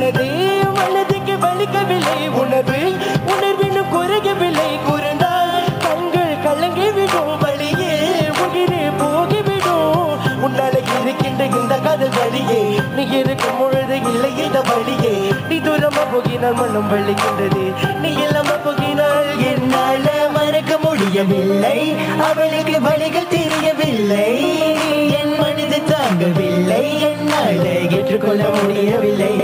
மனதே மனதுக்கு வலிக்கவில்லை உணர்வு உணர்வினும் குறையவில்லை கூர்ந்தால் கண்கள் கலங்கிவிடும் வழியே உயிரே போகிவிடும் உன்னால இருக்கின்ற இந்த காதல் வழியே நீ இருக்கும் பொழுது இல்லை இந்த வழியே நீ தூரமா போகினால் மனம் வலிக்கின்றது நீ இல்லாம போகினால் என்னால மறக்க முடியவில்லை அவளுக்கு வழிகள் தெரியவில்லை என் மனது தாங்கவில்லை என்னால் ஏற்றுக்கொள்ள முடியவில்லை